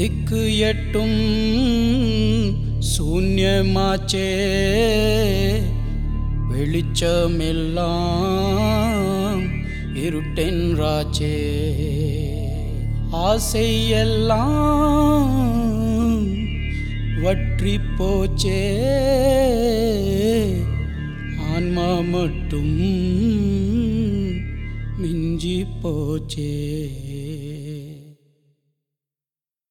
திக்கு எட்டும் சூன்யமாச்சே, வெளிச்சமெல்லாம் இருட்டென்றாச்சே. ஆசையெல்லாம் வற்றி போச்சே, ஆன்மா மட்டும் மிஞ்சி போச்சே.